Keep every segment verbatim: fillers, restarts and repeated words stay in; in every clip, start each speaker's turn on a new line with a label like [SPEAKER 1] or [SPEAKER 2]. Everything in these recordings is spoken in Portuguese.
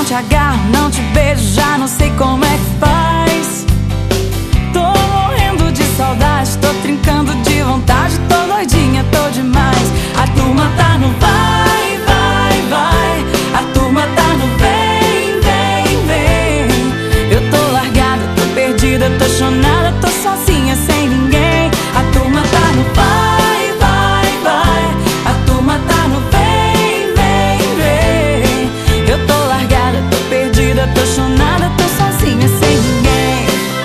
[SPEAKER 1] te agarro, não te beijo, já não sei como é que faz. Tô morrendo de saudade, tô trincando de vontade, tô doidinha, tô demais. A turma tá no vai, vai, vai. A turma tá no vem, vem, vem. Eu tô largada, tô perdida, tô chonada, tô sozinha, sem ninguém. A turma tá no vai, vai, vai. A turma tá no vem, vem, vem. Eu tô largada, tô perdida, tô chonada, tô sozinha, sem ninguém.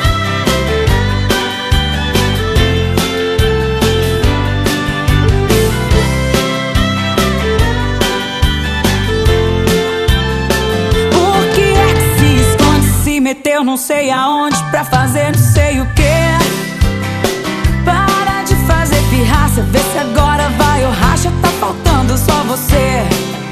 [SPEAKER 1] Por que é que se esconde, se meteu não sei aonde pra fazer não sei o que? Para de fazer pirraça, vê se agora vai ou racha, tá faltando só você.